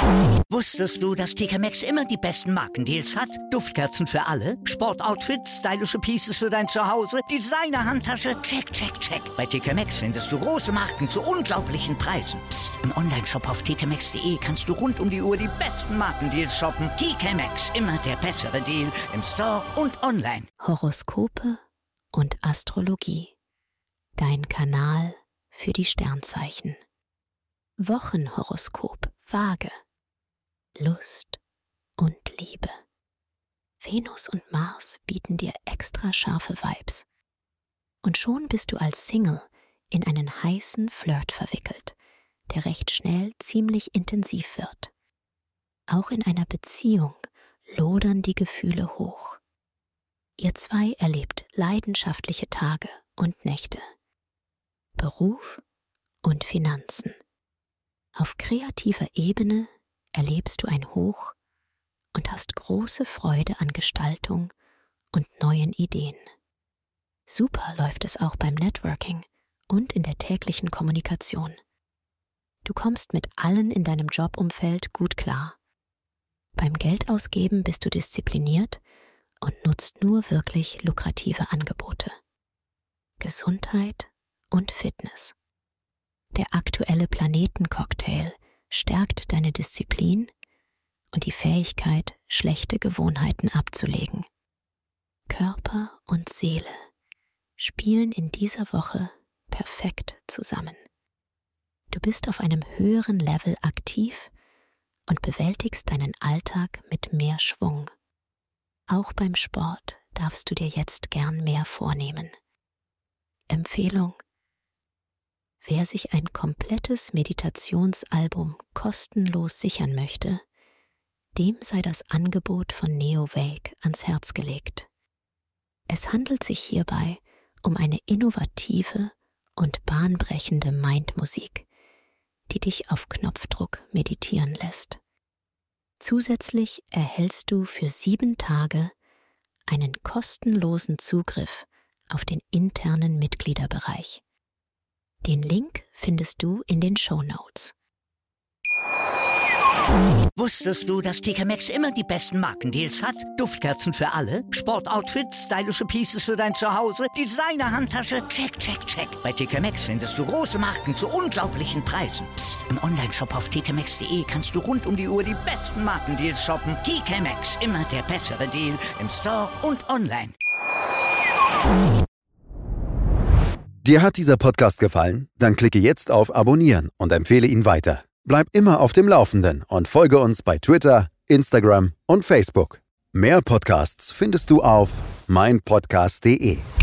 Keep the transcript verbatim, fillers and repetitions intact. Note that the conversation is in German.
Wusstest du, dass T K Maxx immer die besten Markendeals hat? Duftkerzen für alle, Sportoutfits, stylische Pieces für dein Zuhause, Designer-Handtasche, check, check, check. Bei T K Maxx findest du große Marken zu unglaublichen Preisen. Psst. Im Onlineshop auf t k maxx punkt d e kannst du rund um die Uhr die besten Markendeals shoppen. T K Maxx, immer der bessere Deal im Store und online. Horoskope und Astrologie. Dein Kanal für die Sternzeichen. Wochenhoroskop Waage. Lust und Liebe. Venus und Mars bieten dir extra scharfe Vibes. Und schon bist du als Single in einen heißen Flirt verwickelt, der recht schnell ziemlich intensiv wird. Auch in einer Beziehung lodern die Gefühle hoch. Ihr zwei erlebt leidenschaftliche Tage und Nächte. Beruf und Finanzen. Auf kreativer Ebene erlebst du ein Hoch und hast große Freude an Gestaltung und neuen Ideen. Super läuft es auch beim Networking und in der täglichen Kommunikation. Du kommst mit allen in deinem Jobumfeld gut klar. Beim Geldausgeben bist du diszipliniert und nutzt nur wirklich lukrative Angebote. Gesundheit und Fitness. Der aktuelle Planetencocktail stärkt deine Disziplin und die Fähigkeit, schlechte Gewohnheiten abzulegen. Körper und Seele spielen in dieser Woche perfekt zusammen. Du bist auf einem höheren Level aktiv und bewältigst deinen Alltag mit mehr Schwung. Auch beim Sport darfst du dir jetzt gern mehr vornehmen. Empfehlung: Wer sich ein komplettes Meditationsalbum kostenlos sichern möchte, dem sei das Angebot von Neowake ans Herz gelegt. Es handelt sich hierbei um eine innovative und bahnbrechende Mindmusik, die dich auf Knopfdruck meditieren lässt. Zusätzlich erhältst du für sieben Tage einen kostenlosen Zugriff auf den internen Mitgliederbereich. Den Link findest du in den Shownotes. Wusstest du, dass T K Maxx immer die besten Markendeals hat? Duftkerzen für alle, Sportoutfits, stylische Pieces für dein Zuhause, Designer-Handtasche, check, check, check. Bei T K Maxx findest du große Marken zu unglaublichen Preisen. Psst. Im Onlineshop auf t k maxx punkt d e kannst du rund um die Uhr die besten Markendeals shoppen. T K Maxx, immer der bessere Deal im Store und online. Dir hat dieser Podcast gefallen? Dann klicke jetzt auf Abonnieren und empfehle ihn weiter. Bleib immer auf dem Laufenden und folge uns bei Twitter, Instagram und Facebook. Mehr Podcasts findest du auf mein podcast punkt d e.